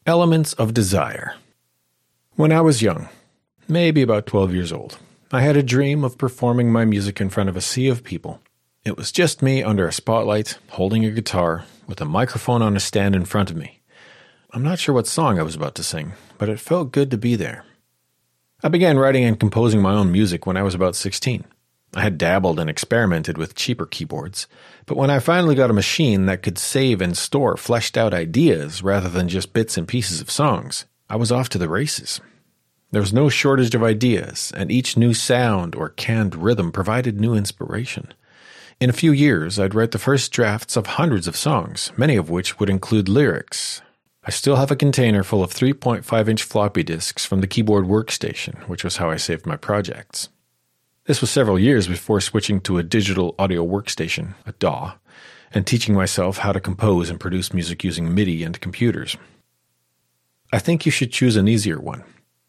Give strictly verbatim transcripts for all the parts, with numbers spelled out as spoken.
Elements of Desire. When I was young, maybe about twelve years old, I had a dream of performing my music in front of a sea of people. It was just me under a spotlight, holding a guitar, with a microphone on a stand in front of me. I'm not sure what song I was about to sing, but it felt good to be there. I began writing and composing my own music when I was about sixteen. I had dabbled and experimented with cheaper keyboards, but when I finally got a machine that could save and store fleshed-out ideas rather than just bits and pieces of songs, I was off to the races. There was no shortage of ideas, and each new sound or canned rhythm provided new inspiration. In a few years, I'd write the first drafts of hundreds of songs, many of which would include lyrics. I still have a container full of three point five inch floppy disks from the keyboard workstation, which was how I saved my projects. This was several years before switching to a digital audio workstation, a D A W, and teaching myself how to compose and produce music using MIDI and computers. I think you should choose an easier one.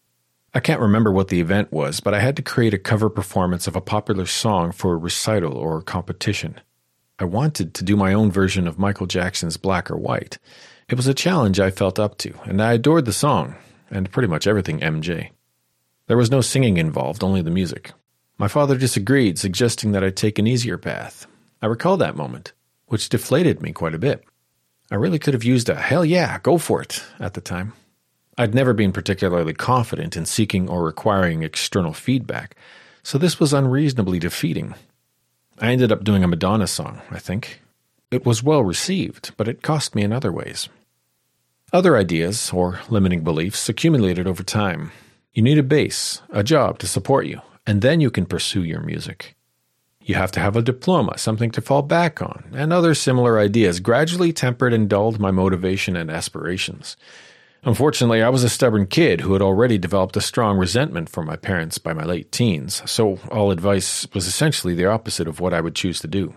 I can't remember what the event was, but I had to create a cover performance of a popular song for a recital or competition. I wanted to do my own version of Michael Jackson's Black or White. It was a challenge I felt up to, and I adored the song, and pretty much everything M J. There was no singing involved, only the music. My father disagreed, suggesting that I take an easier path. I recall that moment, which deflated me quite a bit. I really could have used a hell yeah, go for it at the time. I'd never been particularly confident in seeking or requiring external feedback, so this was unreasonably defeating. I ended up doing a Madonna song, I think. It was well received, but it cost me in other ways. Other ideas, or limiting beliefs, accumulated over time. You need a base, a job to support you, and then you can pursue your music. You have to have a diploma, something to fall back on, and other similar ideas gradually tempered and dulled my motivation and aspirations. Unfortunately, I was a stubborn kid who had already developed a strong resentment for my parents by my late teens, so all advice was essentially the opposite of what I would choose to do.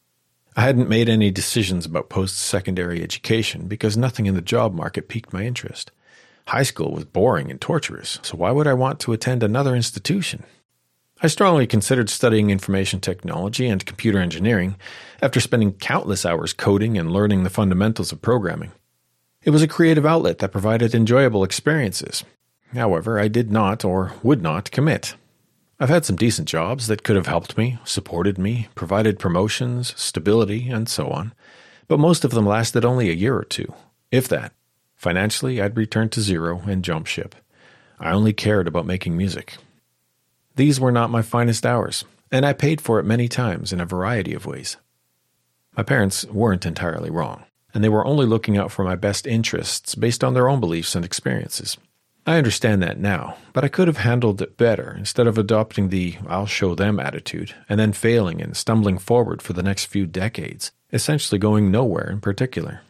I hadn't made any decisions about post-secondary education because nothing in the job market piqued my interest. High school was boring and torturous, so why would I want to attend another institution? I strongly considered studying information technology and computer engineering after spending countless hours coding and learning the fundamentals of programming. It was a creative outlet that provided enjoyable experiences. However, I did not or would not commit. I've had some decent jobs that could have helped me, supported me, provided promotions, stability, and so on, but most of them lasted only a year or two, if that. Financially, I'd returned to zero and jump ship. I only cared about making music. These were not my finest hours, and I paid for it many times in a variety of ways. My parents weren't entirely wrong, and they were only looking out for my best interests based on their own beliefs and experiences. I understand that now, but I could have handled it better instead of adopting the I'll show them attitude and then failing and stumbling forward for the next few decades, essentially going nowhere in particular.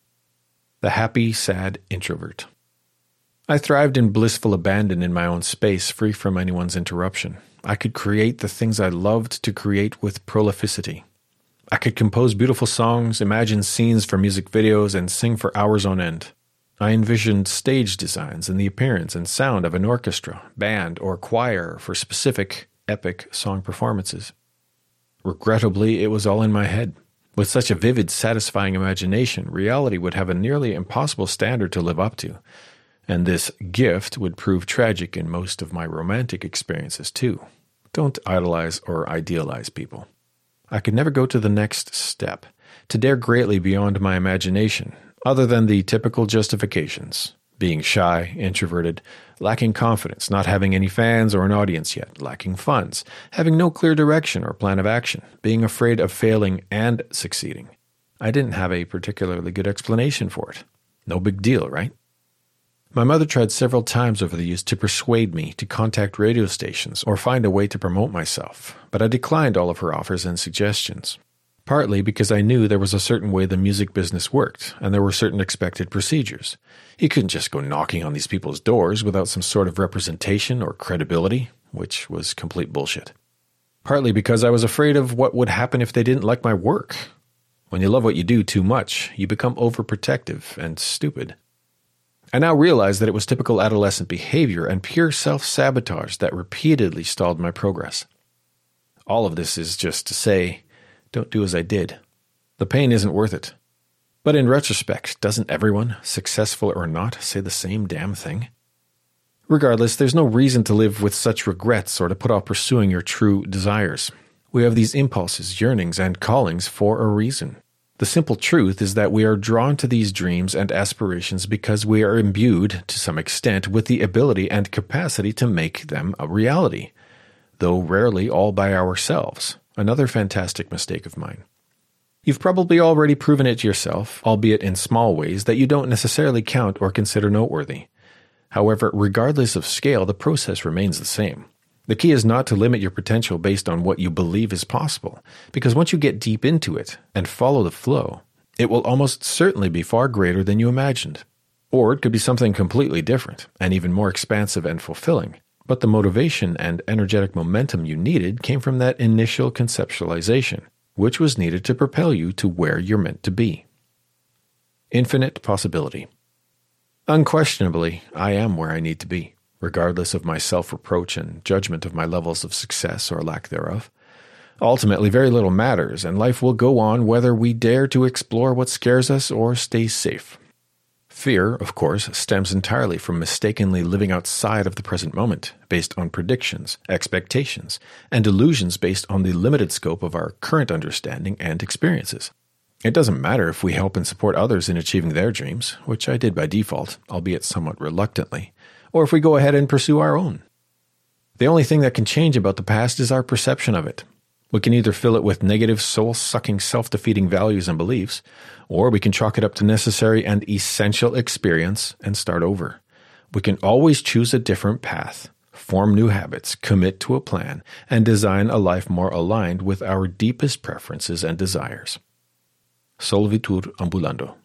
The happy, sad introvert. I thrived in blissful abandon in my own space, free from anyone's interruption. I could create the things I loved to create with prolificity. I could compose beautiful songs, imagine scenes for music videos, and sing for hours on end. I envisioned stage designs and the appearance and sound of an orchestra, band, or choir for specific, epic song performances. Regrettably, it was all in my head. With such a vivid, satisfying imagination, reality would have a nearly impossible standard to live up to, and this gift would prove tragic in most of my romantic experiences too. Don't idolize or idealize people. I could never go to the next step, to dare greatly beyond my imagination, other than the typical justifications: being shy, introverted, lacking confidence, not having any fans or an audience yet, lacking funds, having no clear direction or plan of action, being afraid of failing and succeeding. I didn't have a particularly good explanation for it. No big deal, right? My mother tried several times over the years to persuade me to contact radio stations or find a way to promote myself, but I declined all of her offers and suggestions. Partly because I knew there was a certain way the music business worked, and there were certain expected procedures. You couldn't just go knocking on these people's doors without some sort of representation or credibility, which was complete bullshit. Partly because I was afraid of what would happen if they didn't like my work. When you love what you do too much, you become overprotective and stupid. I now realize that it was typical adolescent behavior and pure self-sabotage that repeatedly stalled my progress. All of this is just to say, don't do as I did. The pain isn't worth it. But in retrospect, doesn't everyone, successful or not, say the same damn thing? Regardless, there's no reason to live with such regrets or to put off pursuing your true desires. We have these impulses, yearnings, and callings for a reason. The simple truth is that we are drawn to these dreams and aspirations because we are imbued, to some extent, with the ability and capacity to make them a reality, though rarely all by ourselves. Another fantastic mistake of mine. You've probably already proven it yourself, albeit in small ways that you don't necessarily count or consider noteworthy. However, regardless of scale, the process remains the same. The key is not to limit your potential based on what you believe is possible, because once you get deep into it and follow the flow, it will almost certainly be far greater than you imagined. Or it could be something completely different, and even more expansive and fulfilling. But the motivation and energetic momentum you needed came from that initial conceptualization, which was needed to propel you to where you're meant to be. Infinite possibility. Unquestionably, I am where I need to be, regardless of my self-reproach and judgment of my levels of success or lack thereof. Ultimately, very little matters, and life will go on whether we dare to explore what scares us or stay safe. Fear, of course, stems entirely from mistakenly living outside of the present moment, based on predictions, expectations, and illusions based on the limited scope of our current understanding and experiences. It doesn't matter if we help and support others in achieving their dreams, which I did by default, albeit somewhat reluctantly, or if we go ahead and pursue our own. The only thing that can change about the past is our perception of it. We can either fill it with negative, soul-sucking, self-defeating values and beliefs, or we can chalk it up to necessary and essential experience and start over. We can always choose a different path, form new habits, commit to a plan, and design a life more aligned with our deepest preferences and desires. Solvitur ambulando.